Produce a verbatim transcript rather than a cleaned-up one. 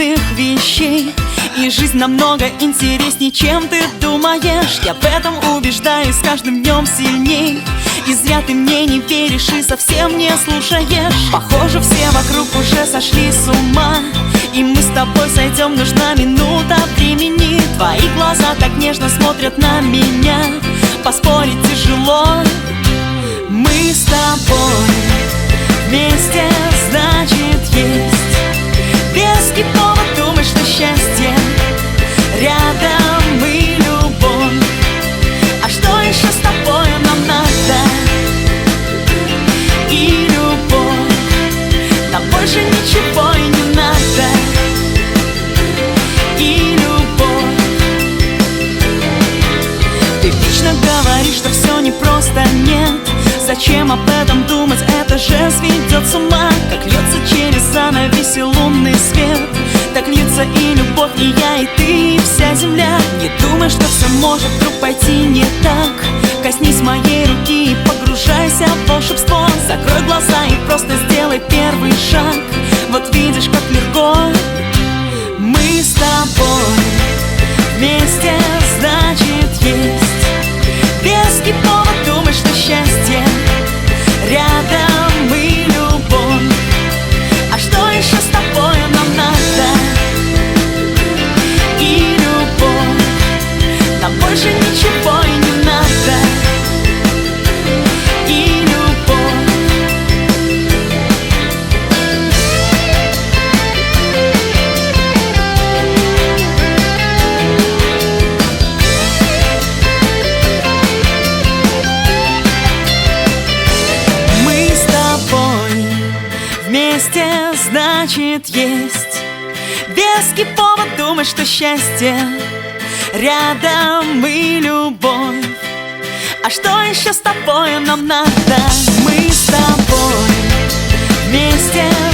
простых вещей, и жизнь намного интереснее, чем ты думаешь. Я в этом убеждаюсь с каждым днем сильней. И зря ты мне не веришь и совсем не слушаешь. Похоже, все вокруг уже сошли с ума, и мы с тобой сойдем, нужна минута времени. Твои глаза так нежно смотрят на меня, поспорить тяжело. Мы с тобой вместе, значит, есть веский повод думать, что счастье рядом и любовь. А что еще с тобой нам надо? И любовь. Нам больше ничего и не надо. И любовь. Ты вечно говоришь, что все непросто, нет. Зачем об этом думать, это же сведет с ума. Как льется через занавеси лунный свет, так льется и любовь, и я, и ты, и вся земля. Не думай, что все может вдруг пойти не так. Коснись моей руки и погружайся в волшебство. Закрой глаза и просто сделай первый шаг. Вот видишь, как легко. Мы с тобой вместе, значит, есть веский повод думать, что счастье рядом и любовь. А что еще с тобой нам надо? И любовь. Нам больше ничего и не надо. И любовь. Мы с тобой вместе, значит, есть веский повод думать, что счастье рядом и любовь. А что еще с тобой нам надо? Мы с тобой вместе,